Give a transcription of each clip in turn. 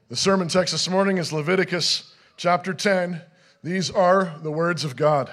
The sermon text this morning is Leviticus chapter 10. These are the words of God.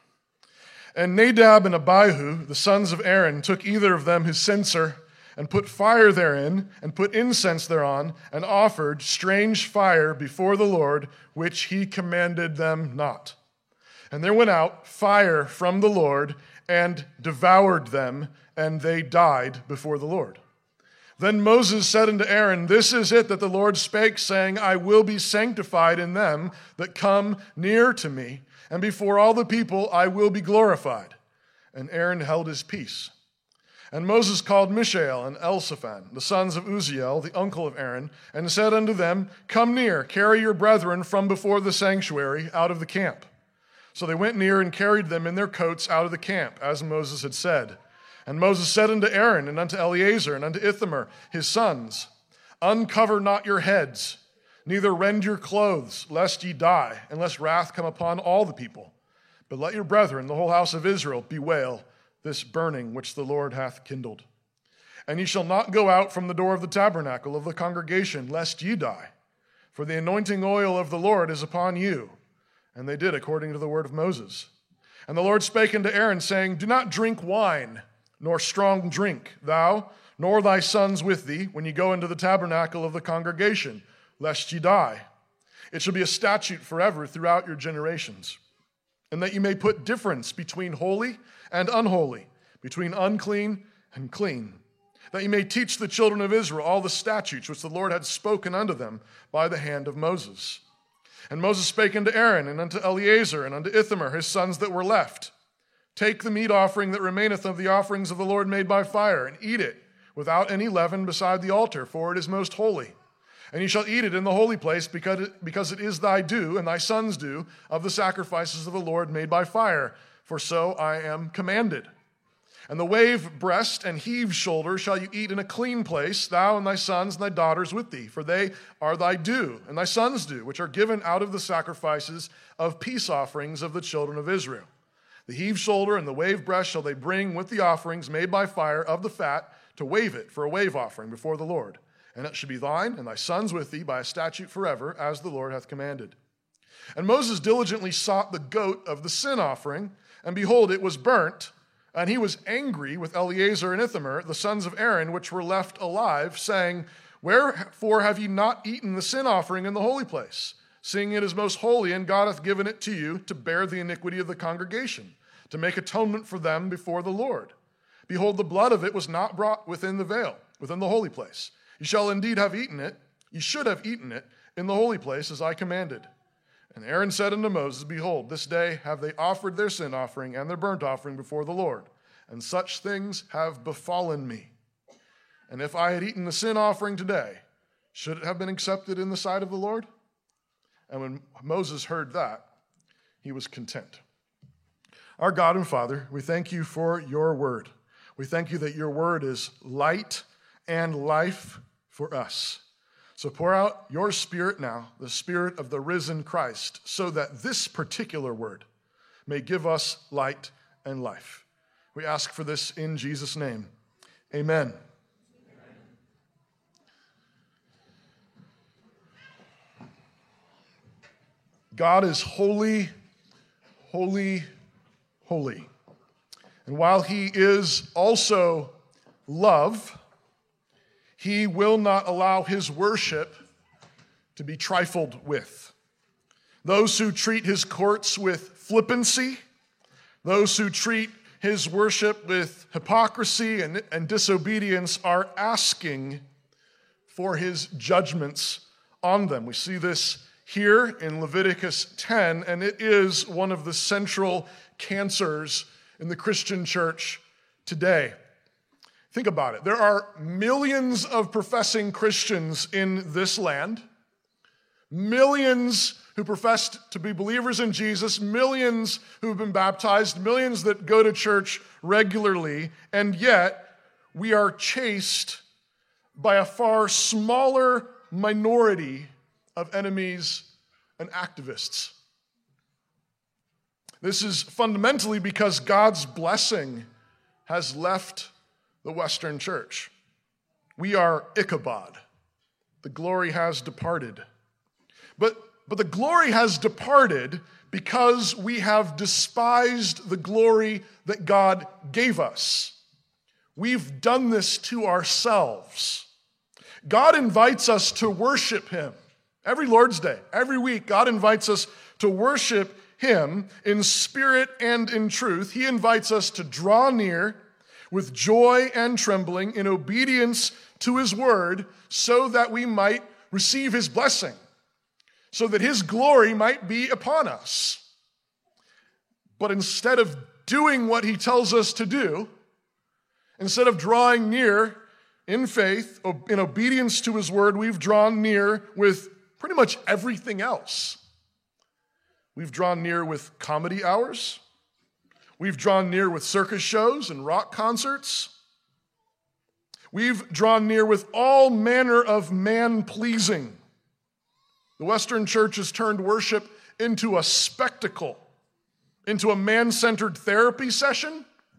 And Nadab and Abihu, the sons of Aaron, took either of them his censer, and put fire therein, and put incense thereon, and offered strange fire before the Lord, which he commanded them not. And there went out fire from the Lord, and devoured them, and they died before the Lord. Then Moses said unto Aaron, This is it that the Lord spake, saying, I will be sanctified in them that come near to me, and before all the people I will be glorified. And Aaron held his peace. And Moses called Mishael and Elzaphan, the sons of Uzziel, the uncle of Aaron, and said unto them, Come near, carry your brethren from before the sanctuary out of the camp. So they went near and carried them in their coats out of the camp, as Moses had said. And Moses said unto Aaron, and unto Eleazar, and unto Ithamar, his sons, Uncover not your heads, neither rend your clothes, lest ye die, unless wrath come upon all the people. But let your brethren, the whole house of Israel, bewail this burning which the Lord hath kindled. And ye shall not go out from the door of the tabernacle of the congregation, lest ye die. For the anointing oil of the Lord is upon you. And they did according to the word of Moses. And the Lord spake unto Aaron, saying, Do not drink wine, nor strong drink, thou, nor thy sons with thee, when ye go into the tabernacle of the congregation, lest ye die. It shall be a statute forever throughout your generations. And that ye may put difference between holy and unholy, between unclean and clean. That ye may teach the children of Israel all the statutes which the Lord had spoken unto them by the hand of Moses. And Moses spake unto Aaron, and unto Eleazar, and unto Ithamar, his sons that were left, Take the meat offering that remaineth of the offerings of the Lord made by fire, and eat it without any leaven beside the altar, for it is most holy. And ye shall eat it in the holy place, because it is thy due, and thy sons' due, of the sacrifices of the Lord made by fire, for so I am commanded. And the wave breast and heave shoulder shall you eat in a clean place, thou and thy sons and thy daughters with thee, for they are thy due, and thy sons' due, which are given out of the sacrifices of peace offerings of the children of Israel. The heave shoulder and the wave breast shall they bring with the offerings made by fire of the fat to wave it for a wave offering before the Lord. And it shall be thine and thy sons with thee by a statute forever, as the Lord hath commanded. And Moses diligently sought the goat of the sin offering, and behold, it was burnt. And he was angry with Eleazar and Ithamar, the sons of Aaron, which were left alive, saying, Wherefore have ye not eaten the sin offering in the holy place, seeing it is most holy, and God hath given it to you to bear the iniquity of the congregation, to make atonement for them before the Lord? Behold, the blood of it was not brought within the veil, within the holy place. Ye shall indeed have eaten it, ye should have eaten it in the holy place, as I commanded. And Aaron said unto Moses, Behold, this day have they offered their sin offering and their burnt offering before the Lord, and such things have befallen me. And if I had eaten the sin offering today, should it have been accepted in the sight of the Lord? And when Moses heard that, he was content. Our God and Father, we thank you for your word. We thank you that your word is light and life for us. So pour out your spirit now, the spirit of the risen Christ, so that this particular word may give us light and life. We ask for this in Jesus' name. Amen. God is holy, holy, holy. And while he is also love, he will not allow his worship to be trifled with. Those who treat his courts with flippancy, those who treat his worship with hypocrisy and disobedience are asking for his judgments on them. We see this here in Leviticus 10, and it is one of the central cancers in the Christian church today. Think about it. There are millions of professing Christians in this land, millions who profess to be believers in Jesus, millions who have been baptized, millions that go to church regularly, and yet we are chased by a far smaller minority of enemies and activists. This is fundamentally because God's blessing has left the Western church. We are Ichabod. the glory has departed. But the glory has departed because we have despised the glory that God gave us. We've done this to ourselves. God invites us to worship him. Every Lord's Day, every week, God invites us to worship him in spirit and in truth. He invites us to draw near with joy and trembling in obedience to his word so that we might receive his blessing, so that his glory might be upon us. But instead of doing what he tells us to do, instead of drawing near in faith, in obedience to his word, we've drawn near with pretty much everything else. We've drawn near with comedy hours. We've drawn near with circus shows and rock concerts. We've drawn near with all manner of man-pleasing. The Western church has turned worship into a spectacle, into a man-centered therapy session,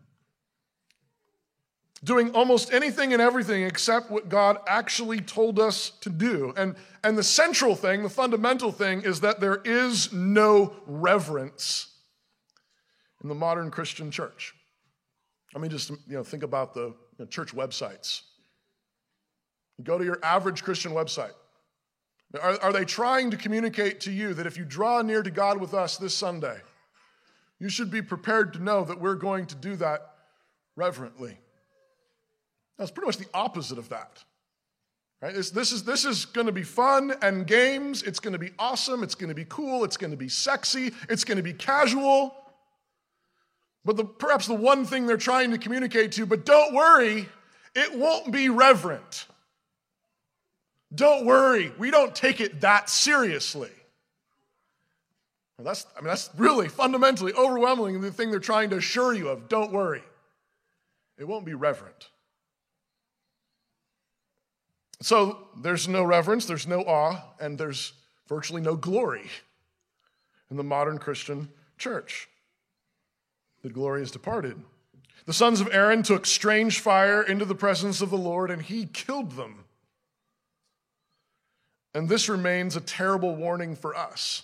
doing almost anything and everything except what God actually told us to do. And the central thing, the fundamental thing, is that there is no reverence in the modern Christian church. I mean, just think about the church websites. You go to your average Christian website. Are they trying to communicate to you that if you draw near to God with us this Sunday, you should be prepared to know that we're going to do that reverently? That's pretty much the opposite of that. Right? This is going to be fun and games. It's going to be awesome. It's going to be cool. It's going to be sexy. It's going to be casual. But perhaps the one thing they're trying to communicate to you, but don't worry, it won't be reverent. Don't worry, we don't take it that seriously. That's really fundamentally, overwhelmingly the thing they're trying to assure you of. Don't worry. It won't be reverent. So there's no reverence, there's no awe, and there's virtually no glory in the modern Christian church. The glory has departed. The sons of Aaron took strange fire into the presence of the Lord, and he killed them. And this remains a terrible warning for us.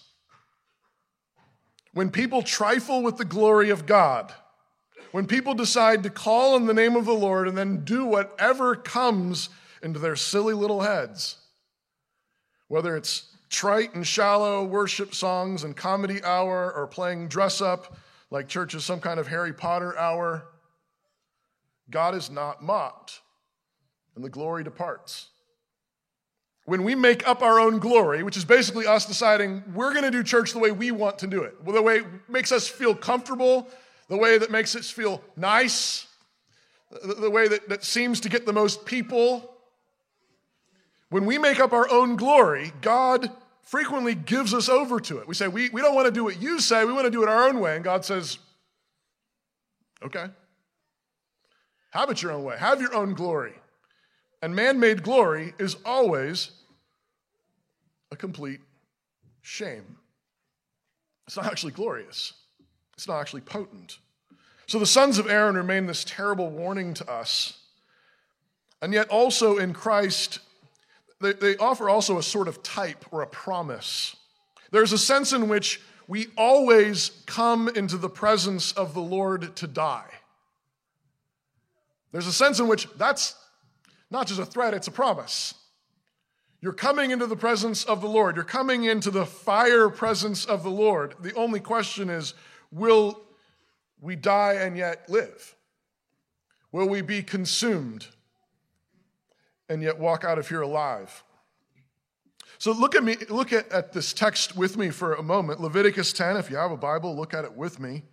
When people trifle with the glory of God, when people decide to call on the name of the Lord and then do whatever comes into their silly little heads, whether it's trite and shallow worship songs and comedy hour or playing dress up like church is some kind of Harry Potter hour, God is not mocked, and the glory departs. When we make up our own glory, which is basically us deciding we're going to do church the way we want to do it, the way it makes us feel comfortable, the way that makes us feel nice, the way that seems to get the most people. When we make up our own glory, God frequently gives us over to it. We say, we don't want to do what you say, we want to do it our own way. And God says, okay, have it your own way, have your own glory. And man-made glory is always a complete shame. It's not actually glorious. It's not actually potent. So the sons of Aaron remain this terrible warning to us. And yet also in Christ, they offer also a sort of type or a promise. There's a sense in which we always come into the presence of the Lord to die. There's a sense in which that's not just a threat, it's a promise. You're coming into the presence of the Lord. You're coming into the fire presence of the Lord. The only question is, will we die and yet live? Will we be consumed and yet walk out of here alive? So look at this text with me for a moment. Leviticus 10, if you have a Bible, look at it with me.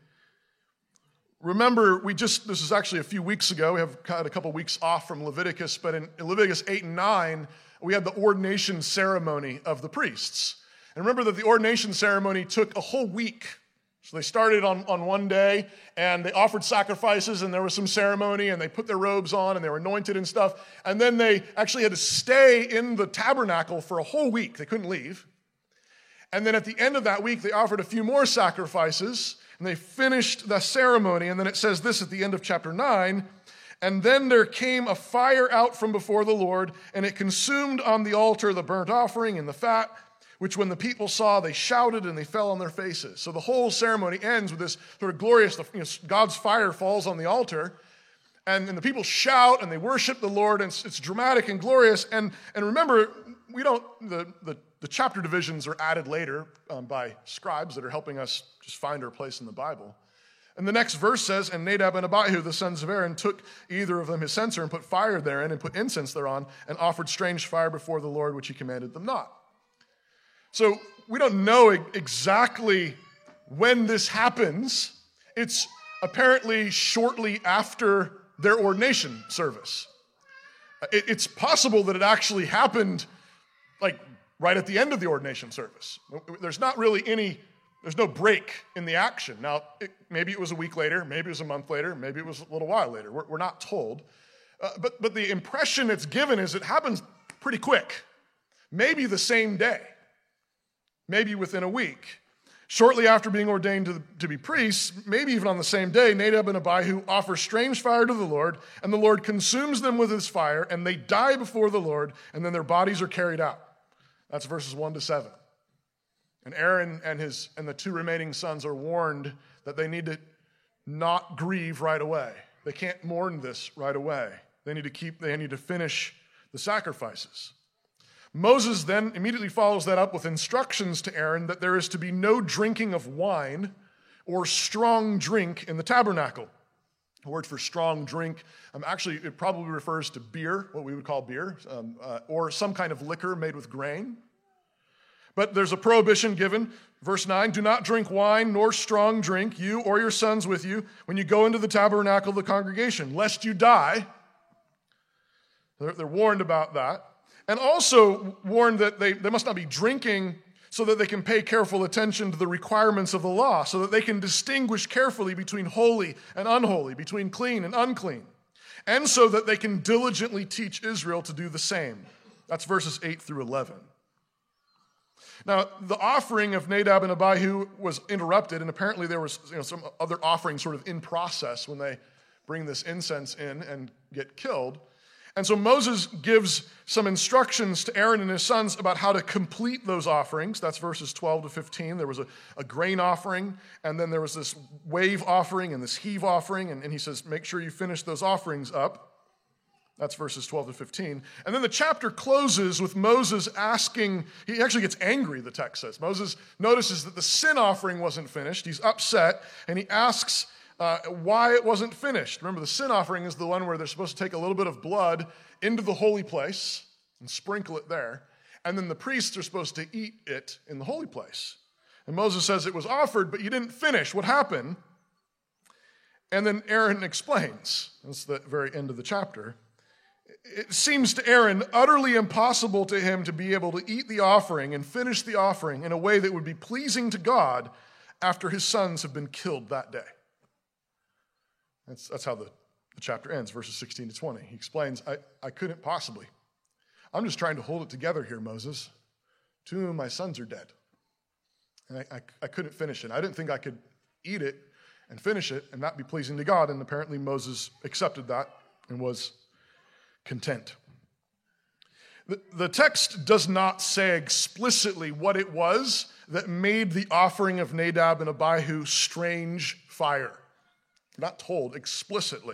Remember, this is actually a few weeks ago. We have had a couple weeks off from Leviticus, but in Leviticus 8 and 9, we had the ordination ceremony of the priests. And remember that the ordination ceremony took a whole week. So they started on one day, and they offered sacrifices, and there was some ceremony, and they put their robes on, and they were anointed and stuff. And then they actually had to stay in the tabernacle for a whole week. They couldn't leave. And then at the end of that week, they offered a few more sacrifices, and they finished the ceremony. And then it says this at the end of chapter 9, And then there came a fire out from before the Lord, and it consumed on the altar the burnt offering and the fat, which when the people saw, they shouted and they fell on their faces. So the whole ceremony ends with this sort of glorious, God's fire falls on the altar, and the people shout and they worship the Lord, and it's dramatic and glorious. And remember, the chapter divisions are added later by scribes that are helping us just find our place in the Bible. And the next verse says, and Nadab and Abihu, the sons of Aaron, took either of them his censer and put fire therein and put incense thereon and offered strange fire before the Lord, which he commanded them not. So we don't know exactly when this happens. It's apparently shortly after their ordination service. It's possible that it actually happened like right at the end of the ordination service. There's no break in the action. Now, maybe it was a week later, maybe it was a month later, maybe it was a little while later. We're not told. But the impression it's given is it happens pretty quick. Maybe the same day. Maybe within a week. Shortly after being ordained to be priests, maybe even on the same day, Nadab and Abihu offer strange fire to the Lord, and the Lord consumes them with his fire, and they die before the Lord, and then their bodies are carried out. That's verses 1 to 7. And Aaron and the two remaining sons are warned that they need to not grieve right away. They can't mourn this right away. They need to finish the sacrifices. Moses then immediately follows that up with instructions to Aaron that there is to be no drinking of wine or strong drink in the tabernacle. The word for strong drink, actually it probably refers to beer, what we would call beer, or some kind of liquor made with grain. But there's a prohibition given. Verse 9, do not drink wine nor strong drink, you or your sons with you, when you go into the tabernacle of the congregation, lest you die. They're warned about that. And also warned that they must not be drinking so that they can pay careful attention to the requirements of the law, so that they can distinguish carefully between holy and unholy, between clean and unclean, and so that they can diligently teach Israel to do the same. That's verses 8 through 11. Now, the offering of Nadab and Abihu was interrupted, and apparently there was some other offerings sort of in process when they bring this incense in and get killed. And so Moses gives some instructions to Aaron and his sons about how to complete those offerings. That's verses 12 to 15. There was a grain offering, and then there was this wave offering and this heave offering, and he says, make sure you finish those offerings up. That's verses 12 to 15. And then the chapter closes with Moses asking, he actually gets angry, the text says. Moses notices that the sin offering wasn't finished. He's upset, and he asks why it wasn't finished. Remember, the sin offering is the one where they're supposed to take a little bit of blood into the holy place and sprinkle it there, and then the priests are supposed to eat it in the holy place. And Moses says it was offered, but you didn't finish. What happened? And then Aaron explains. That's the very end of the chapter. It seems to Aaron utterly impossible to him to be able to eat the offering and finish the offering in a way that would be pleasing to God after his sons have been killed that day. That's how the chapter ends, verses 16 to 20. He explains, I couldn't possibly. I'm just trying to hold it together here, Moses. Two of my sons are dead. And I couldn't finish it. I didn't think I could eat it and finish it and not be pleasing to God. And apparently Moses accepted that and was content. The text does not say explicitly what it was that made the offering of Nadab and Abihu strange fire. Not told explicitly.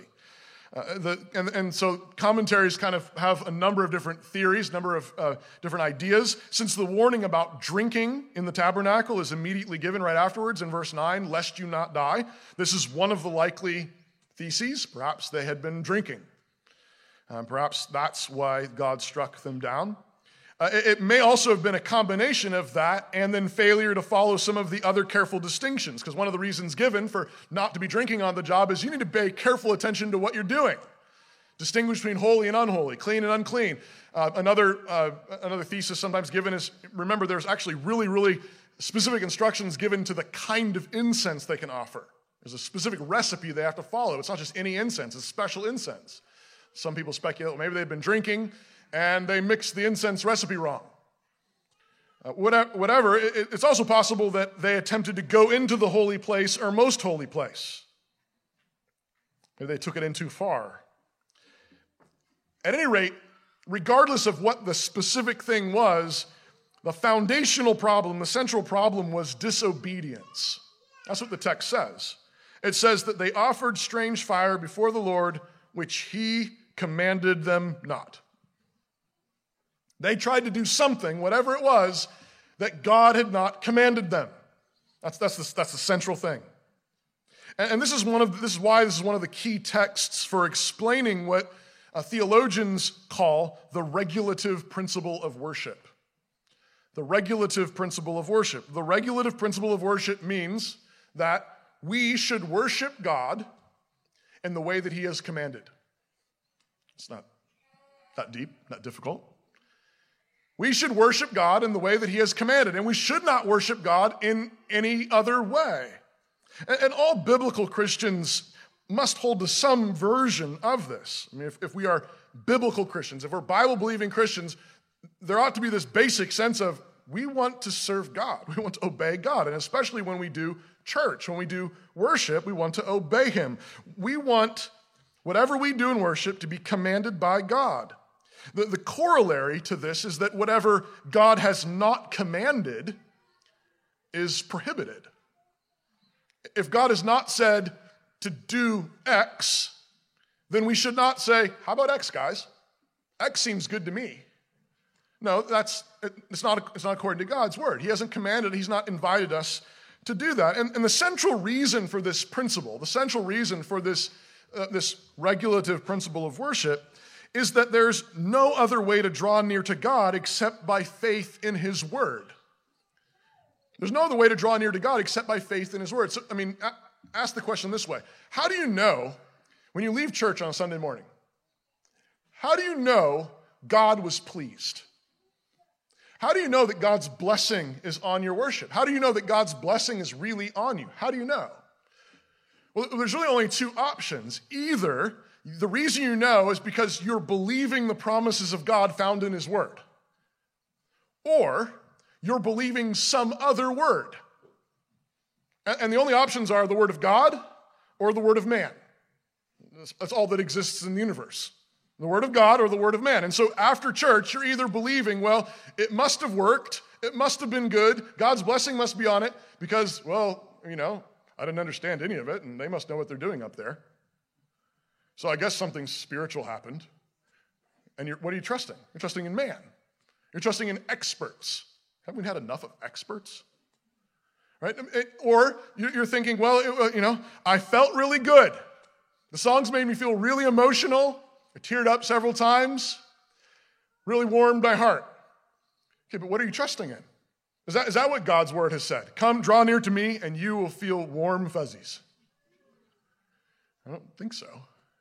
So commentaries kind of have a number of different theories, a number of different ideas. Since the warning about drinking in the tabernacle is immediately given right afterwards in verse 9, lest you not die, this is one of the likely theses. Perhaps they had been drinking. Perhaps that's why God struck them down. It may also have been a combination of that and then failure to follow some of the other careful distinctions, because one of the reasons given for not to be drinking on the job is you need to pay careful attention to what you're doing. Distinguish between holy and unholy, clean and unclean. Another thesis sometimes given is, remember, there's actually really, really specific instructions given to the kind of incense they can offer. There's a specific recipe they have to follow. It's not just any incense, it's special incense. Some people speculate, maybe they've been drinking and they mixed the incense recipe wrong. Whatever, it's also possible that they attempted to go into the holy place or most holy place. Maybe they took it in too far. At any rate, regardless of what the specific thing was, the foundational problem, the central problem was disobedience. That's what the text says. It says that they offered strange fire before the Lord, which he commanded them not. They tried to do something, whatever it was, that God had not commanded them. That's the central thing. And this is why this is one of the key texts for explaining what theologians call the regulative principle of worship. The regulative principle of worship. The regulative principle of worship means that we should worship God in the way that he has commanded. It's not deep, not difficult. We should worship God in the way that he has commanded, and we should not worship God in any other way. And all biblical Christians must hold to some version of this. I mean, if we are biblical Christians, if we're Bible-believing Christians, there ought to be this basic sense of we want to serve God. We want to obey God. And especially when we do church, when we do worship, we want to obey him. We want whatever we do in worship to be commanded by God. The corollary to this is that whatever God has not commanded is prohibited. If God has not said to do X, then we should not say, how about X, guys? X seems good to me. No, it's not according to God's word. He hasn't commanded, he's not invited us to do that. And the central reason for this principle, the central reason for this regulative principle of worship is that there's no other way to draw near to God except by faith in his word. There's no other way to draw near to God except by faith in his word. So, ask the question this way. How do you know when you leave church on a Sunday morning? How do you know God was pleased? How do you know that God's blessing is on your worship? How do you know that God's blessing is really on you? How do you know? Well, there's really only two options. Either the reason you know is because you're believing the promises of God found in his word, or you're believing some other word. And the only options are the word of God or the word of man. That's all that exists in the universe. The word of God or the word of man. And so after church, you're either believing, well, it must have worked, it must have been good, God's blessing must be on it, because, well, I didn't understand any of it, and they must know what they're doing up there. So I guess something spiritual happened. And what are you trusting? You're trusting in man. You're trusting in experts. Haven't we had enough of experts? Right? Or you're thinking, well, I felt really good. The songs made me feel really emotional. I teared up several times. Really warmed my heart. Okay, but what are you trusting in? Is that what God's word has said? Come, draw near to me, and you will feel warm fuzzies. I don't think so.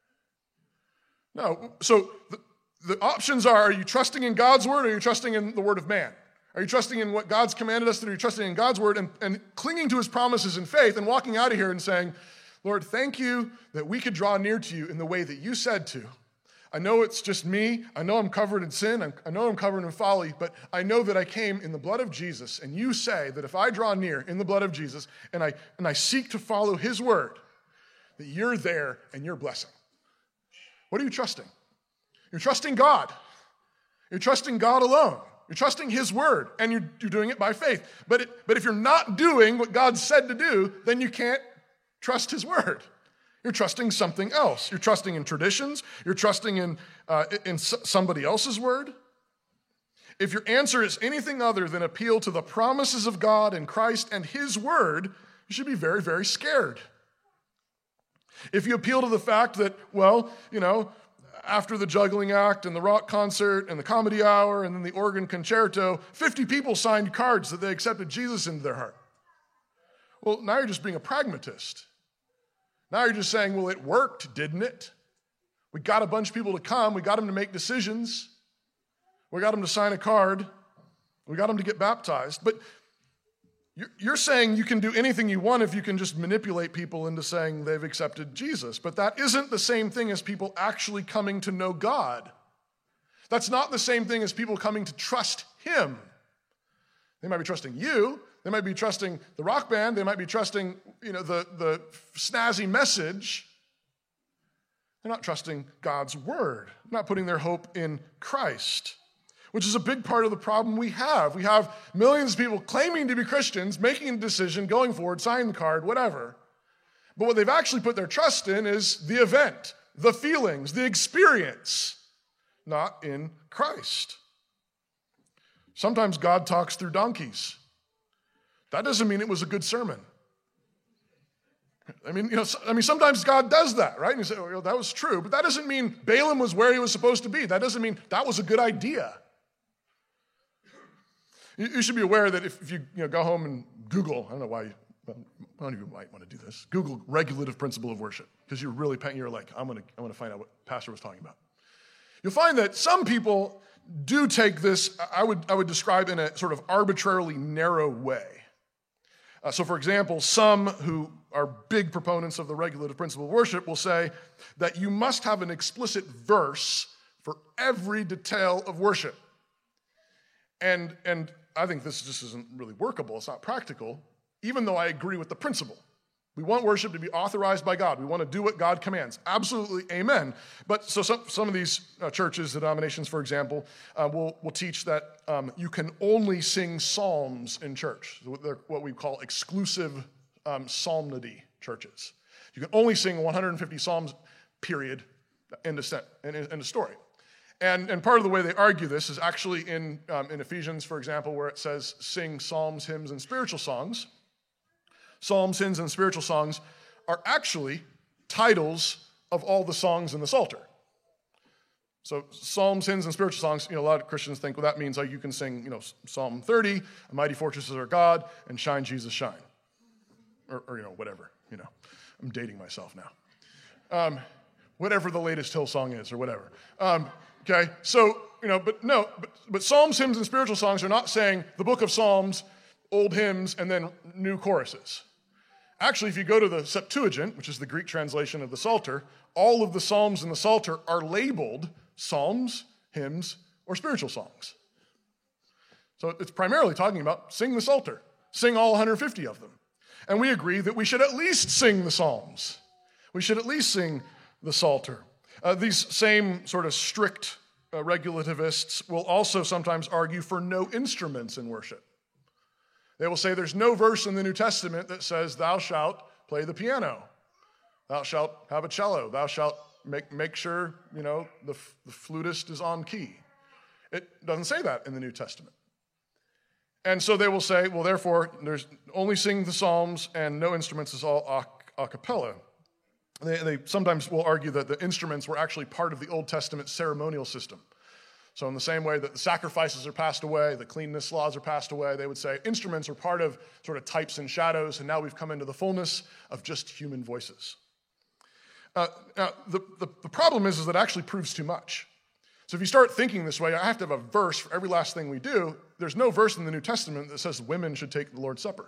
No, so the options are you trusting in God's word or are you trusting in the word of man? Are you trusting in what God's commanded us to do? Are you trusting in God's word and clinging to his promises in faith and walking out of here and saying, Lord, thank you that we could draw near to you in the way that you said to. I know it's just me. I know I'm covered in sin. I know I'm covered in folly, but I know that I came in the blood of Jesus, and you say that if I draw near in the blood of Jesus and I seek to follow his word, that you're there and you're blessing. What are you trusting? You're trusting God. You're trusting God alone. You're trusting his word, and you're doing it by faith. But if you're not doing what God said to do, then you can't trust his word. You're trusting something else. You're trusting in traditions. You're trusting in somebody else's word. If your answer is anything other than appeal to the promises of God and Christ and his word, you should be very, very scared. If you appeal to the fact that, after the juggling act and the rock concert and the comedy hour and then the organ concerto, 50 people signed cards that they accepted Jesus into their heart. Well, now you're just being a pragmatist. Now you're just saying, well, it worked, didn't it? We got a bunch of people to come. We got them to make decisions. We got them to sign a card. We got them to get baptized. But you're saying you can do anything you want if you can just manipulate people into saying they've accepted Jesus. But that isn't the same thing as people actually coming to know God. That's not the same thing as people coming to trust him. They might be trusting you. They might be trusting the rock band. They might be trusting, the snazzy message. They're not trusting God's word, not putting their hope in Christ, which is a big part of the problem we have. We have millions of people claiming to be Christians, making a decision, going forward, signing the card, whatever. But what they've actually put their trust in is the event, the feelings, the experience, not in Christ. Sometimes God talks through donkeys. That doesn't mean it was a good sermon. Sometimes God does that, right? And you say, oh, that was true, but that doesn't mean Balaam was where he was supposed to be. That doesn't mean that was a good idea. You should be aware that if you go home and Google, I don't know why, none of you might want to do this, Google regulative principle of worship, because you're like, I'm going to find out what Pastor was talking about. You'll find that some people do take this, I would describe in a sort of arbitrarily narrow way. So for example, some who are big proponents of the regulative principle of worship will say that you must have an explicit verse for every detail of worship. And I think this just isn't really workable. It's not practical, even though I agree with the principle. We want worship to be authorized by God. We want to do what God commands. Absolutely, amen. But so some of these churches, denominations, for example, will teach that you can only sing psalms in church. They're what we call exclusive psalmody churches. You can only sing 150 psalms, period, end of story. And part of the way they argue this is actually in Ephesians, for example, where it says sing psalms, hymns, and spiritual songs. Psalms, hymns, and spiritual songs are actually titles of all the songs in the Psalter. So psalms, hymns, and spiritual songs, a lot of Christians think, well, that means you can sing, Psalm 30, a mighty fortress is our God, and shine, Jesus, shine. Or whatever, I'm dating myself now. Whatever the latest Hillsong is or whatever. Okay, so, but psalms, hymns, and spiritual songs are not saying the book of Psalms, old hymns, and then new choruses. Actually, if you go to the Septuagint, which is the Greek translation of the Psalter, all of the psalms in the Psalter are labeled psalms, hymns, or spiritual songs. So it's primarily talking about sing the Psalter, sing all 150 of them. And we agree that we should at least sing the psalms. We should at least sing the Psalter. These same sort of strict regulativists will also sometimes argue for no instruments in worship. They will say there's no verse in the New Testament that says, thou shalt play the piano. Thou shalt have a cello. Thou shalt make sure, the flutist is on key. It doesn't say that in the New Testament. And so they will say, well, therefore, there's only sing the Psalms and no instruments is all a cappella. They sometimes will argue that the instruments were actually part of the Old Testament ceremonial system. So in the same way that the sacrifices are passed away, the cleanness laws are passed away, they would say instruments are part of sort of types and shadows, and now we've come into the fullness of just human voices. Now, the problem is that it actually proves too much. So if you start thinking this way, I have to have a verse for every last thing we do. There's no verse in the New Testament that says women should take the Lord's Supper.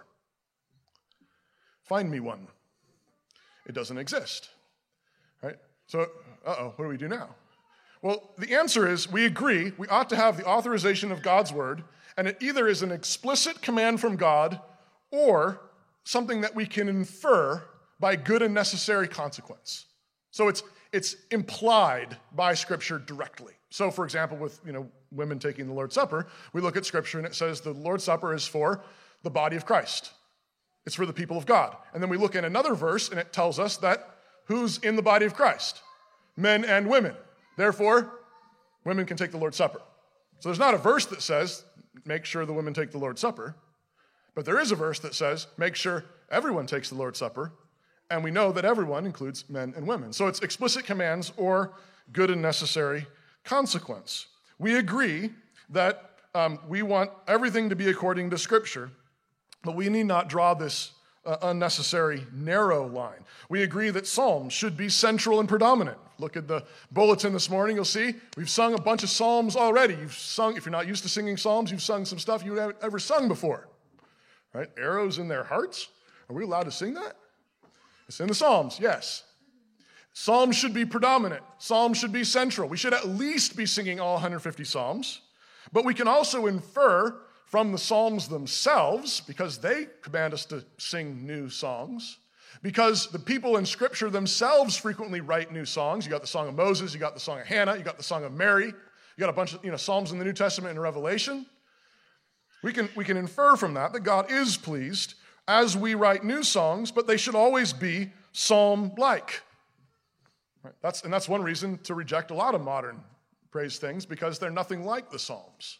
Find me one. It doesn't exist, right? So, what do we do now? Well, the answer is we agree we ought to have the authorization of God's word, and it either is an explicit command from God or something that we can infer by good and necessary consequence. So it's implied by Scripture directly. So, for example, with women taking the Lord's Supper, we look at Scripture and it says the Lord's Supper is for the body of Christ. It's for the people of God. And then we look at another verse and it tells us that who's in the body of Christ? Men and women. Therefore, women can take the Lord's Supper. So there's not a verse that says, make sure the women take the Lord's Supper, but there is a verse that says, make sure everyone takes the Lord's Supper, and we know that everyone includes men and women. So it's explicit commands or good and necessary consequence. We agree that we want everything to be according to Scripture, but we need not draw this unnecessary narrow line. We agree that Psalms should be central and predominant. Look at the bulletin this morning, you'll see we've sung a bunch of Psalms already. You've sung, if you're not used to singing Psalms, you've sung some stuff you haven't ever sung before. Right? Arrows in their hearts? Are we allowed to sing that? It's in the Psalms, yes. Psalms should be predominant. Psalms should be central. We should at least be singing all 150 Psalms, but we can also infer from the Psalms themselves, because they command us to sing new songs, because the people in Scripture themselves frequently write new songs. You got the Song of Moses, you got the Song of Hannah, you got the Song of Mary, you got a bunch of Psalms in the New Testament and Revelation. We can infer from that God is pleased as we write new songs, but they should always be psalm-like. Right? That's one reason to reject a lot of modern praise things, because they're nothing like the Psalms.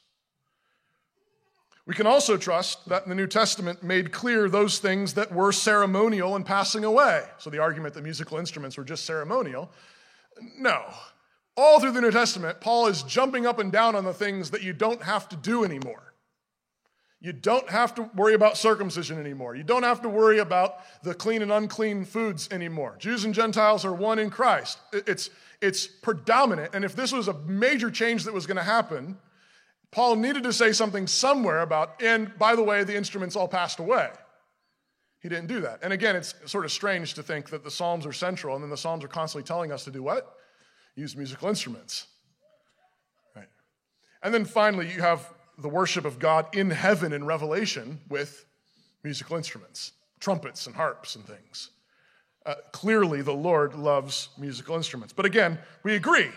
We can also trust that the New Testament made clear those things that were ceremonial and passing away. So the argument that musical instruments were just ceremonial, no. All through the New Testament, Paul is jumping up and down on the things that you don't have to do anymore. You don't have to worry about circumcision anymore. You don't have to worry about the clean and unclean foods anymore. Jews and Gentiles are one in Christ. It's predominant, and if this was a major change that was going to happen, Paul needed to say something somewhere about, and by the way, the instruments all passed away. He didn't do that. And again, it's sort of strange to think that the Psalms are central, and then the Psalms are constantly telling us to do what? Use musical instruments. Right. And then finally, you have the worship of God in heaven in Revelation with musical instruments, trumpets and harps and things. Clearly, the Lord loves musical instruments. But again, we agree.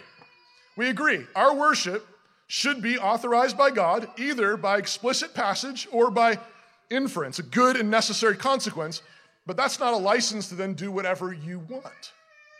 Our worship should be authorized by God, either by explicit passage or by inference, a good and necessary consequence, but that's not a license to then do whatever you want.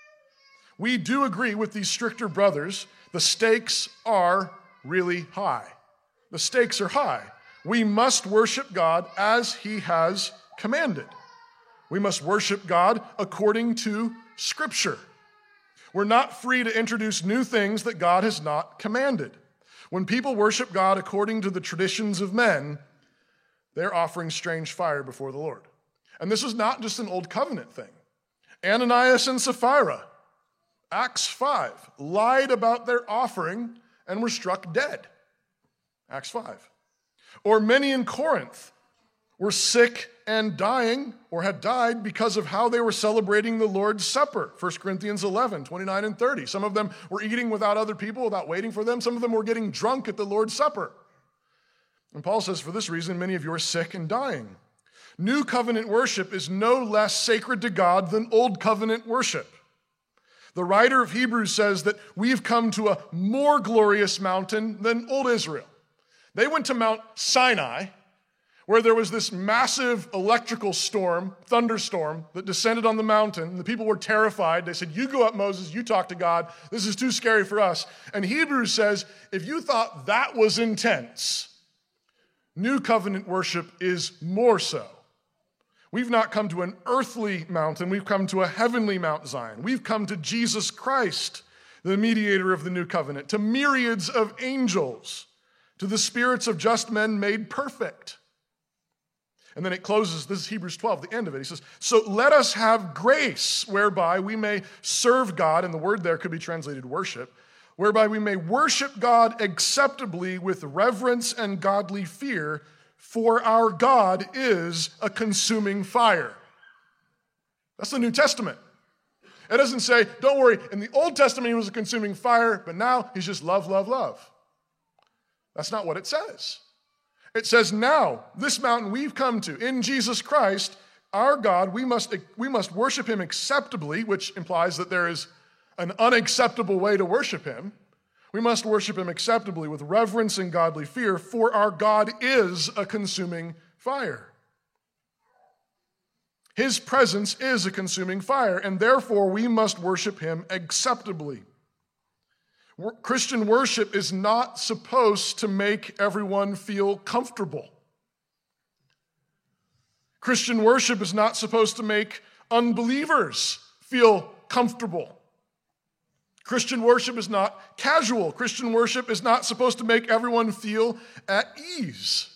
We do agree with these stricter brothers. The stakes are really high. The stakes are high. We must worship God as he has commanded. We must worship God according to Scripture. We're not free to introduce new things that God has not commanded. When people worship God according to the traditions of men, they're offering strange fire before the Lord. And this is not just an old covenant thing. Ananias and Sapphira, Acts 5, lied about their offering and were struck dead. Acts 5. Or many in Corinth were sick and dying or had died because of how they were celebrating the Lord's Supper. 1 Corinthians 11, 29 and 30. Some of them were eating without other people, without waiting for them. Some of them were getting drunk at the Lord's Supper. And Paul says, for this reason, many of you are sick and dying. New covenant worship is no less sacred to God than old covenant worship. The writer of Hebrews says that we've come to a more glorious mountain than old Israel. They went to Mount Sinai, where there was this massive electrical storm, thunderstorm, that descended on the mountain. The people were terrified. They said, you go up, Moses, you talk to God. This is too scary for us. And Hebrews says, if you thought that was intense, new covenant worship is more so. We've not come to an earthly mountain. We've come to a heavenly Mount Zion. We've come to Jesus Christ, the mediator of the new covenant, to myriads of angels, to the spirits of just men made perfect. And then it closes, this is Hebrews 12, the end of it. He says, so let us have grace whereby we may serve God, and the word there could be translated worship, whereby we may worship God acceptably with reverence and godly fear, for our God is a consuming fire. That's the New Testament. It doesn't say, don't worry, in the Old Testament he was a consuming fire, but now he's just love, love, love. That's not what it says. It says now, this mountain we've come to, in Jesus Christ, our God, we must worship him acceptably, which implies that there is an unacceptable way to worship him. We must worship him acceptably with reverence and godly fear, for our God is a consuming fire. His presence is a consuming fire, and therefore we must worship him acceptably. Christian worship is not supposed to make everyone feel comfortable. Christian worship is not supposed to make unbelievers feel comfortable. Christian worship is not casual. Christian worship is not supposed to make everyone feel at ease.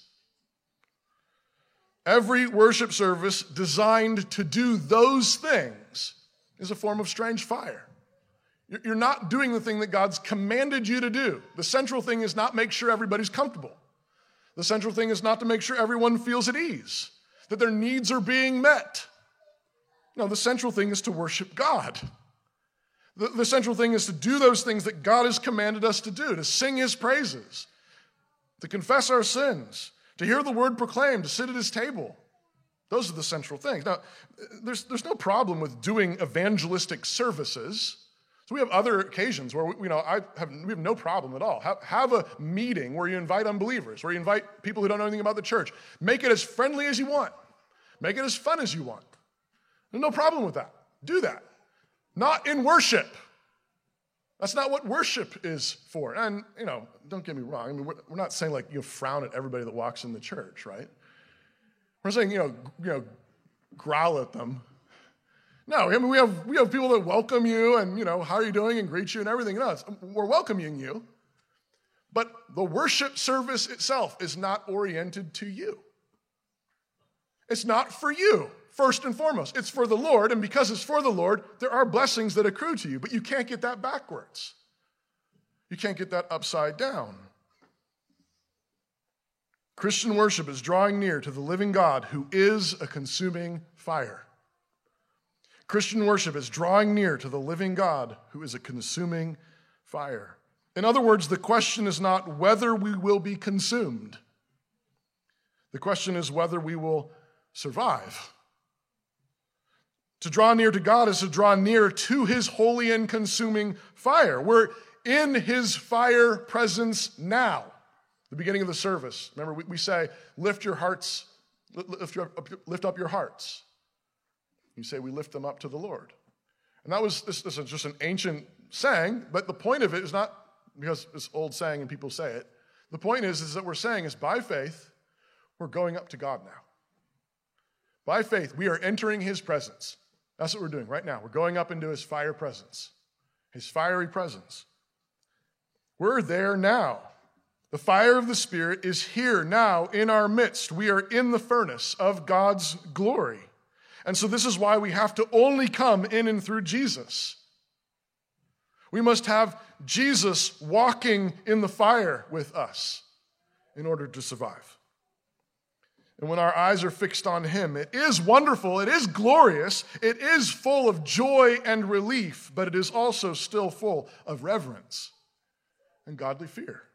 Every worship service designed to do those things is a form of strange fire. You're not doing the thing that God's commanded you to do. The central thing is not make sure everybody's comfortable. The central thing is not to make sure everyone feels at ease, that their needs are being met. No, the central thing is to worship God. The central thing is to do those things that God has commanded us to do, to sing his praises, to confess our sins, to hear the word proclaimed, to sit at his table. Those are the central things. Now, there's no problem with doing evangelistic services. So we have other occasions where we have no problem at all. Have a meeting where you invite unbelievers, where you invite people who don't know anything about the church. Make it as friendly as you want. Make it as fun as you want. There's no problem with that. Do that. Not in worship. That's not what worship is for. And, don't get me wrong. I mean, we're not saying like you frown at everybody that walks in the church, right? We're saying, growl at them. No, I mean, we have people that welcome you and, how are you doing and greet you and everything else. We're welcoming you. But the worship service itself is not oriented to you. It's not for you, first and foremost. It's for the Lord, and because it's for the Lord, there are blessings that accrue to you, but you can't get that backwards. You can't get that upside down. Christian worship is drawing near to the living God who is a consuming fire. Christian worship is drawing near to the living God who is a consuming fire. In other words, the question is not whether we will be consumed. The question is whether we will survive. To draw near to God is to draw near to his holy and consuming fire. We're in his fire presence now. The beginning of the service. Remember, we say, lift your hearts, lift up your hearts. You say, we lift them up to the Lord. And this is just an ancient saying, but the point of it is not because it's old saying and people say it. The point is that we're saying is by faith, we're going up to God now. By faith, we are entering his presence. That's what we're doing right now. We're going up into his fire presence, his fiery presence. We're there now. The fire of the Spirit is here now in our midst. We are in the furnace of God's glory. And so this is why we have to only come in and through Jesus. We must have Jesus walking in the fire with us in order to survive. And when our eyes are fixed on him, it is wonderful, it is glorious, it is full of joy and relief, but it is also still full of reverence and godly fear.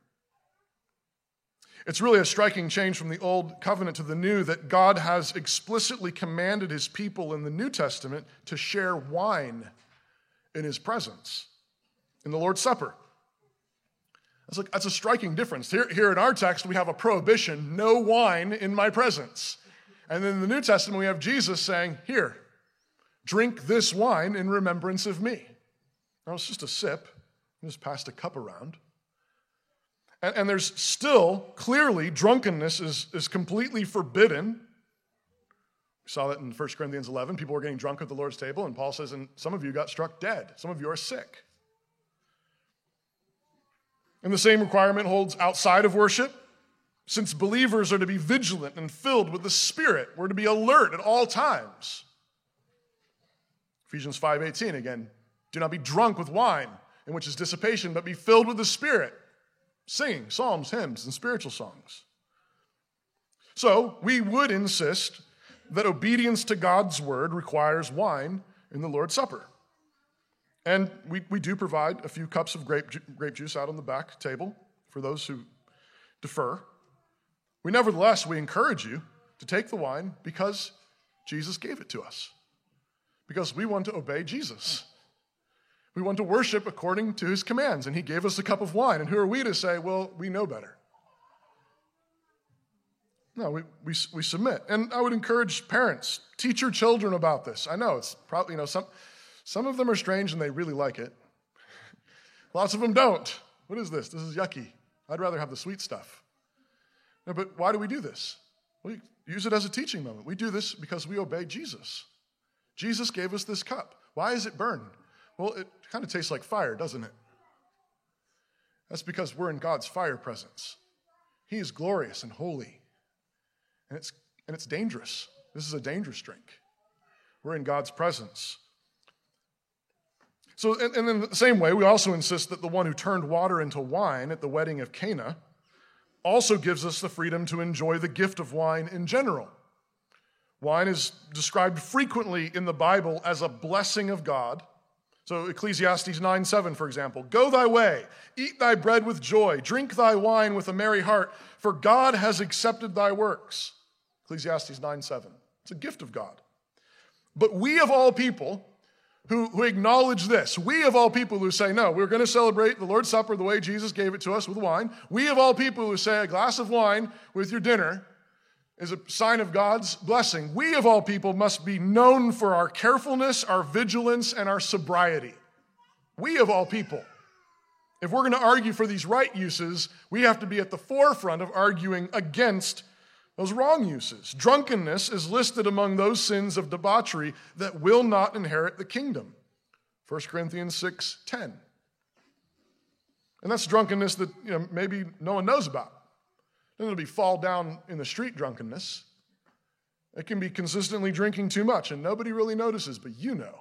It's really a striking change from the old covenant to the new that God has explicitly commanded his people in the New Testament to share wine in his presence in the Lord's Supper. That's a striking difference. Here in our text, we have a prohibition, no wine in my presence. And then in the New Testament, we have Jesus saying, here, drink this wine in remembrance of me. Now, it's just a sip. I just passed a cup around. And there's still, clearly, drunkenness is completely forbidden. We saw that in 1 Corinthians 11. People were getting drunk at the Lord's table, and Paul says, and some of you got struck dead. Some of you are sick. And the same requirement holds outside of worship. Since believers are to be vigilant and filled with the Spirit, we're to be alert at all times. Ephesians 5:18, again, do not be drunk with wine, in which is dissipation, but be filled with the Spirit. Singing psalms, hymns, and spiritual songs. So we would insist that obedience to God's word requires wine in the Lord's Supper. And we do provide a few cups of grape juice out on the back table for those who defer. We encourage you to take the wine because Jesus gave it to us. Because we want to obey Jesus. We want to worship according to his commands, and he gave us a cup of wine. And who are we to say, well, we know better? No, we submit. And I would encourage parents, teach your children about this. I know it's probably, some of them are strange and they really like it. Lots of them don't. What is this? This is yucky. I'd rather have the sweet stuff. No, but why do we do this? Well, you use it as a teaching moment. We do this because we obey Jesus. Jesus gave us this cup. Why is it burned? Well, it kind of tastes like fire, doesn't it? That's because we're in God's fire presence. He is glorious and holy. And it's dangerous. This is a dangerous drink. We're in God's presence. So, and in the same way, we also insist that the one who turned water into wine at the wedding of Cana also gives us the freedom to enjoy the gift of wine in general. Wine is described frequently in the Bible as a blessing of God. So Ecclesiastes 9:7, for example, go thy way, eat thy bread with joy, drink thy wine with a merry heart, for God has accepted thy works. Ecclesiastes 9:7. It's a gift of God. But we of all people who acknowledge this, we of all people who say, no, we're going to celebrate the Lord's Supper the way Jesus gave it to us with wine, we of all people who say a glass of wine with your dinner is a sign of God's blessing, we of all people must be known for our carefulness, our vigilance, and our sobriety. We of all people. If we're going to argue for these right uses, we have to be at the forefront of arguing against those wrong uses. Drunkenness is listed among those sins of debauchery that will not inherit the kingdom. 1 Corinthians 6:10. And that's drunkenness that maybe no one knows about. It doesn't be fall down in the street drunkenness. It can be consistently drinking too much and nobody really notices, but you know.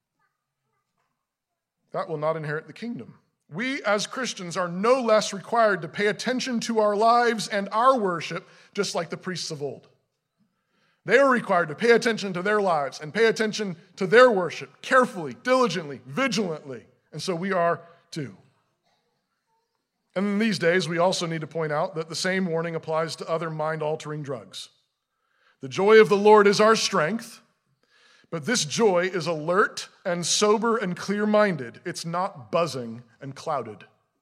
That will not inherit the kingdom. We as Christians are no less required to pay attention to our lives and our worship, just like the priests of old. They are required to pay attention to their lives and pay attention to their worship carefully, diligently, vigilantly. And so we are too. And in these days, we also need to point out that the same warning applies to other mind-altering drugs. The joy of the Lord is our strength, but this joy is alert and sober and clear-minded. It's not buzzing and clouded.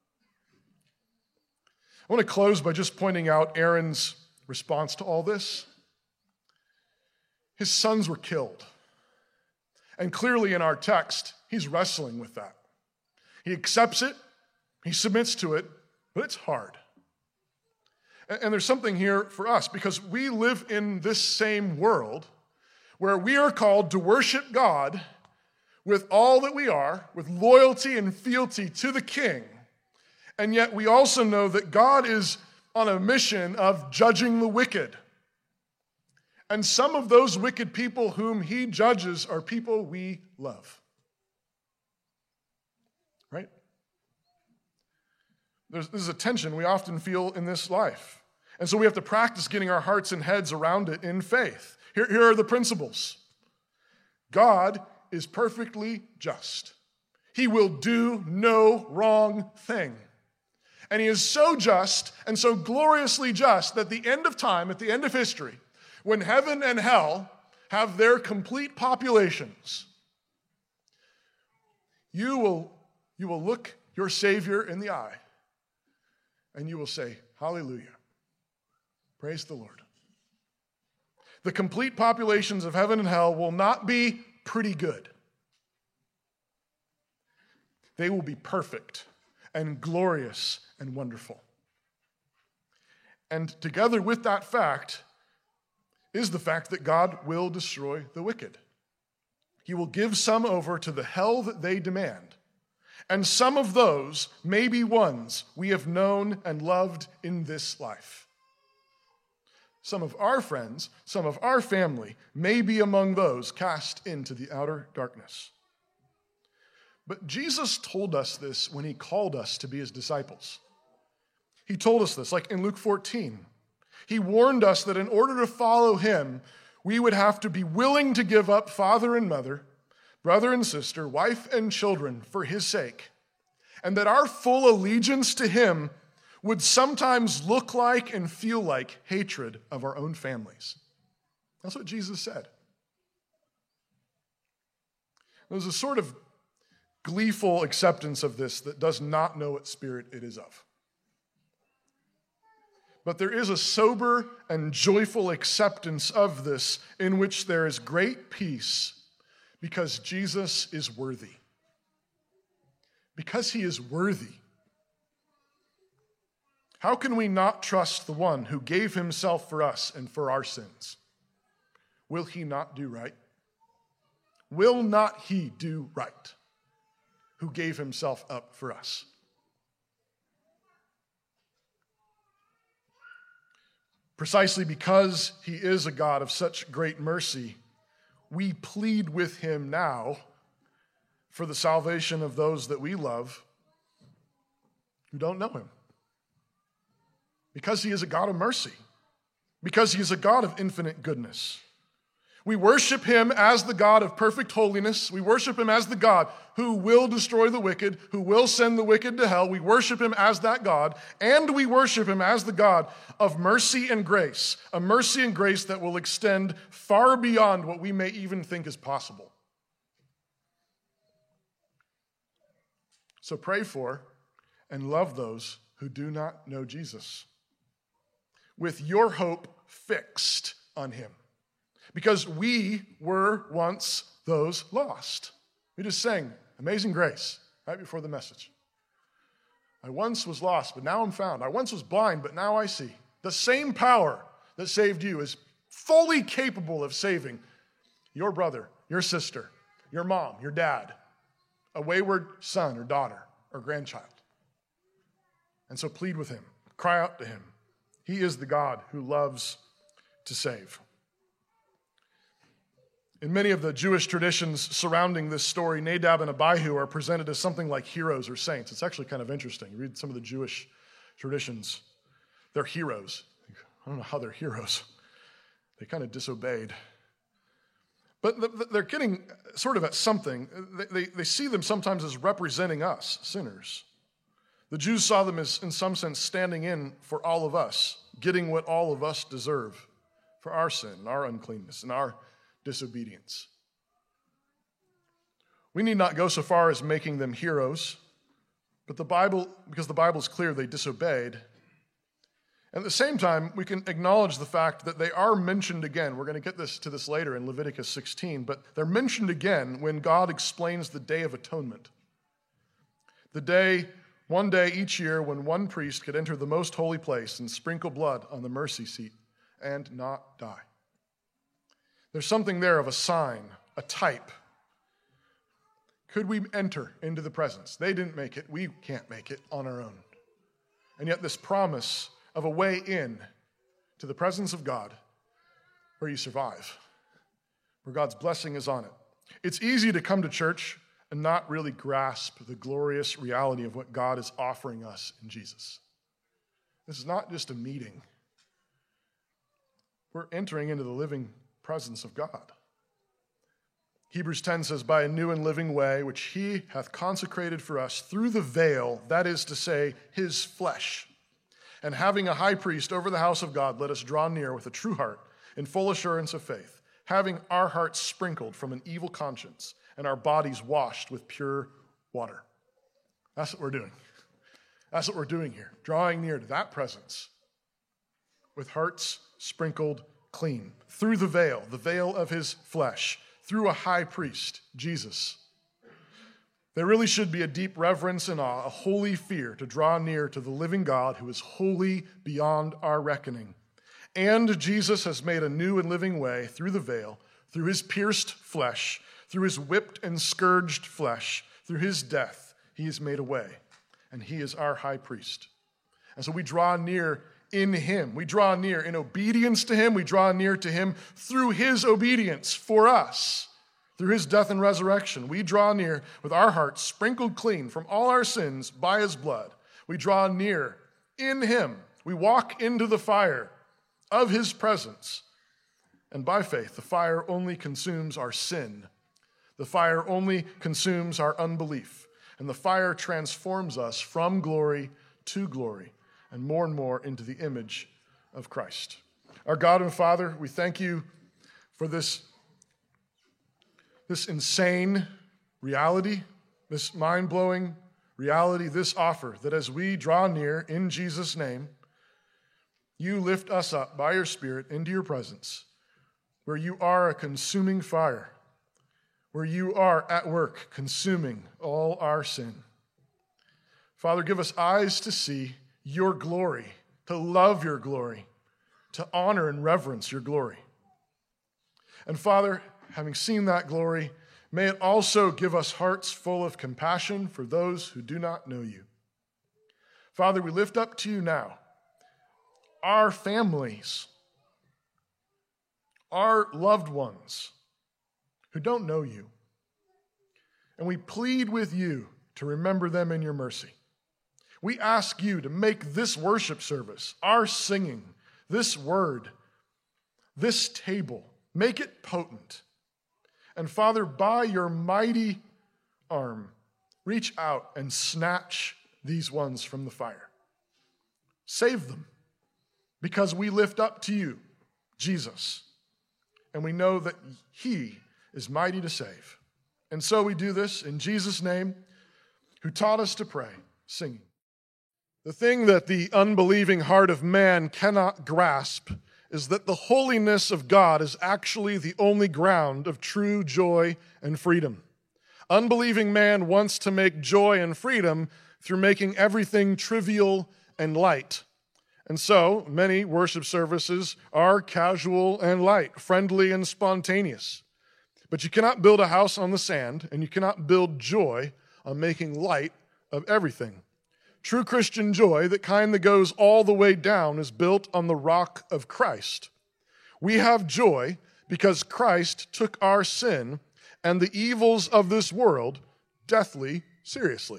I want to close by just pointing out Aaron's response to all this. His sons were killed. And clearly in our text, he's wrestling with that. He accepts it, he submits to it, but it's hard. And there's something here for us because we live in this same world where we are called to worship God with all that we are, with loyalty and fealty to the King. And yet we also know that God is on a mission of judging the wicked. And some of those wicked people whom he judges are people we love. Right? This is a tension we often feel in this life. And so we have to practice getting our hearts and heads around it in faith. Here are the principles. God is perfectly just. He will do no wrong thing. And he is so just and so gloriously just that at the end of time, at the end of history, when heaven and hell have their complete populations, you will look your Savior in the eye and you will say, hallelujah. Praise the Lord. The complete populations of heaven and hell will not be pretty good. They will be perfect and glorious and wonderful. And together with that fact is the fact that God will destroy the wicked. He will give some over to the hell that they demand. And some of those may be ones we have known and loved in this life. Some of our friends, some of our family may be among those cast into the outer darkness. But Jesus told us this when he called us to be his disciples. He told us this, like in Luke 14. He warned us that in order to follow him, we would have to be willing to give up father and mother, brother and sister, wife and children for his sake, and that our full allegiance to him would sometimes look like and feel like hatred of our own families. That's what Jesus said. There's a sort of gleeful acceptance of this that does not know what spirit it is of. But there is a sober and joyful acceptance of this in which there is great peace because Jesus is worthy. Because he is worthy. How can we not trust the one who gave himself for us and for our sins? Will he not do right? Will not he do right? Who gave himself up for us? Precisely because he is a God of such great mercy, we plead with him now for the salvation of those that we love who don't know him. Because he is a God of mercy. Because he is a God of infinite goodness. We worship him as the God of perfect holiness. We worship him as the God who will destroy the wicked, who will send the wicked to hell. We worship him as that God, and we worship him as the God of mercy and grace, a mercy and grace that will extend far beyond what we may even think is possible. So pray for and love those who do not know Jesus, with your hope fixed on him. Because we were once those lost. We just sang Amazing Grace right before the message. I once was lost, but now I'm found. I once was blind, but now I see. The same power that saved you is fully capable of saving your brother, your sister, your mom, your dad, a wayward son or daughter or grandchild. And so plead with him. Cry out to him. He is the God who loves to save. In many of the Jewish traditions surrounding this story, Nadab and Abihu are presented as something like heroes or saints. It's actually kind of interesting. You read some of the Jewish traditions, they're heroes. I don't know how they're heroes. They kind of disobeyed. But they're getting sort of at something. They see them sometimes as representing us, sinners. The Jews saw them as, in some sense, standing in for all of us, getting what all of us deserve for our sin, our uncleanness, and our disobedience. We need not go so far as making them heroes, but because the Bible is clear they disobeyed. At the same time, we can acknowledge the fact that they are mentioned again. We're going to get to this later in Leviticus 16, but they're mentioned again when God explains the Day of Atonement. One day each year when one priest could enter the most holy place and sprinkle blood on the mercy seat and not die. There's something there of a sign, a type. Could we enter into the presence? They didn't make it. We can't make it on our own. And yet this promise of a way in to the presence of God where you survive, where God's blessing is on it. It's easy to come to church and not really grasp the glorious reality of what God is offering us in Jesus. This is not just a meeting. We're entering into the living presence of God. Hebrews 10 says, by a new and living way, which he hath consecrated for us through the veil, that is to say, his flesh. And having a high priest over the house of God, let us draw near with a true heart, in full assurance of faith, having our hearts sprinkled from an evil conscience, and our bodies washed with pure water. That's what we're doing. That's what we're doing here, drawing near to that presence with hearts sprinkled clean, through the veil of his flesh, through a high priest, Jesus. There really should be a deep reverence and awe, a holy fear to draw near to the living God who is holy beyond our reckoning. And Jesus has made a new and living way through the veil, through his pierced flesh, through his whipped and scourged flesh, through his death, he has made a way, and he is our high priest. And so we draw near in him. We draw near in obedience to him. We draw near to him through his obedience for us, through his death and resurrection. We draw near with our hearts sprinkled clean from all our sins by his blood. We draw near in him. We walk into the fire of his presence. And by faith, the fire only consumes our sin. The fire only consumes our unbelief. And the fire transforms us from glory to glory, and more into the image of Christ. Our God and Father, we thank you for this insane reality, this mind-blowing reality, this offer, that as we draw near in Jesus' name, you lift us up by your Spirit into your presence, where you are a consuming fire, where you are at work consuming all our sin. Father, give us eyes to see your glory, to love your glory, to honor and reverence your glory. And Father, having seen that glory, may it also give us hearts full of compassion for those who do not know you. Father, we lift up to you now our families, our loved ones who don't know you. And we plead with you to remember them in your mercy. We ask you to make this worship service, our singing, this word, this table, Make it potent. And Father, by your mighty arm, reach out and snatch these ones from the fire. Save them, because we lift up to you, Jesus, and we know that he is mighty to save. And so we do this in Jesus' name, who taught us to pray, singing. The thing that the unbelieving heart of man cannot grasp is that the holiness of God is actually the only ground of true joy and freedom. Unbelieving man wants to make joy and freedom through making everything trivial and light. And so many worship services are casual and light, friendly and spontaneous. But you cannot build a house on the sand, and you cannot build joy on making light of everything. True Christian joy, the kind that goes all the way down, is built on the rock of Christ. We have joy because Christ took our sin and the evils of this world deathly seriously.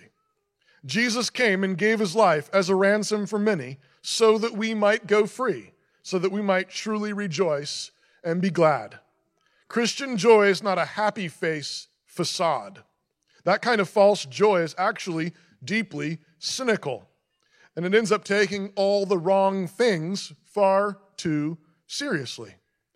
Jesus came and gave his life as a ransom for many so that we might go free, so that we might truly rejoice and be glad. Christian joy is not a happy face facade. That kind of false joy is actually deeply cynical, and it ends up taking all the wrong things far too seriously.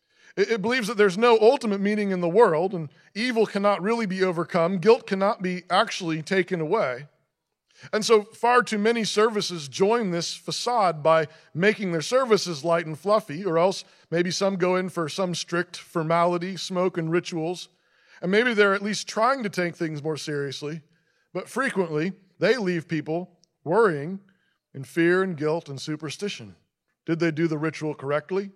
It believes that there's no ultimate meaning in the world, and evil cannot really be overcome, guilt cannot be actually taken away. And so far too many services join this facade by making their services light and fluffy, or else maybe some go in for some strict formality, smoke, and rituals, and maybe they're at least trying to take things more seriously, but frequently they leave people worrying in fear and guilt and superstition. Did they do the ritual correctly?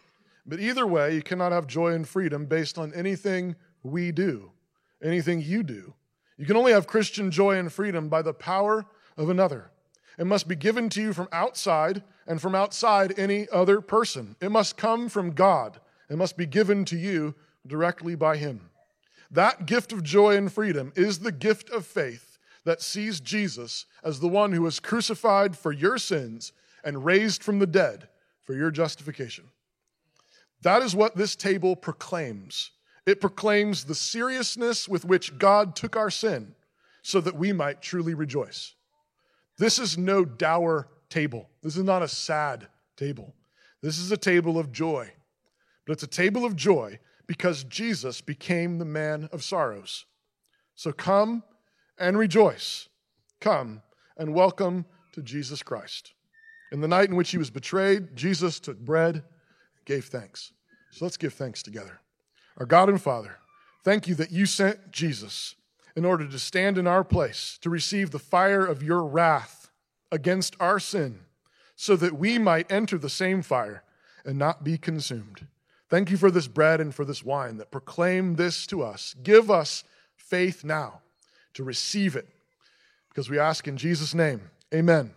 But either way, you cannot have joy and freedom based on anything we do, anything you do. You can only have Christian joy and freedom by the power of another. It must be given to you from outside, and from outside any other person. It must come from God. It must be given to you directly by him. That gift of joy and freedom is the gift of faith that sees Jesus as the one who was crucified for your sins and raised from the dead for your justification. That is what this table proclaims. It proclaims the seriousness with which God took our sin so that we might truly rejoice. This is no dour table. This is not a sad table. This is a table of joy. But it's a table of joy because Jesus became the man of sorrows. So come and rejoice. Come and welcome to Jesus Christ. In the night in which he was betrayed, Jesus took bread, gave thanks. So let's give thanks together. Our God and Father, thank you that you sent Jesus in order to stand in our place, to receive the fire of your wrath against our sin, so that we might enter the same fire and not be consumed. Thank you for this bread and for this wine that proclaim this to us. Give us faith now to receive it, because we ask in Jesus' name, amen.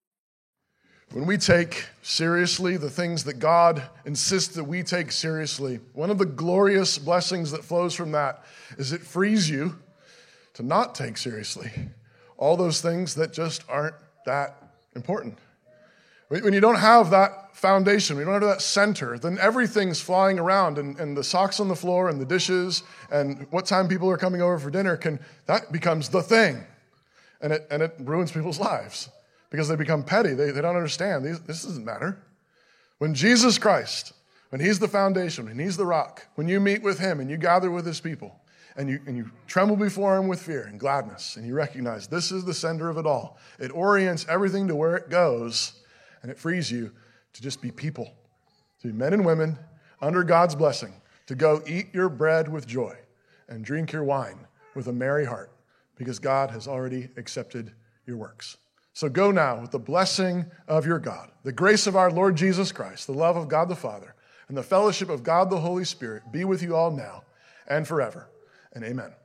When we take seriously the things that God insists that we take seriously, one of the glorious blessings that flows from that is it frees you to not take seriously all those things that just aren't that important. When you don't have that foundation, when you don't have that center, then everything's flying around, and the socks on the floor and the dishes and what time people are coming over for dinner, that becomes the thing. And it ruins people's lives. Because they become petty. They don't understand. This doesn't matter. When Jesus Christ, when he's the foundation, when he's the rock, when you meet with him and you gather with his people and you tremble before him with fear and gladness and you recognize this is the center of it all, it orients everything to where it goes, and it frees you to just be people, to be men and women under God's blessing, to go eat your bread with joy and drink your wine with a merry heart, because God has already accepted your works. So go now with the blessing of your God, the grace of our Lord Jesus Christ, the love of God the Father, and the fellowship of God the Holy Spirit be with you all now and forever. And amen.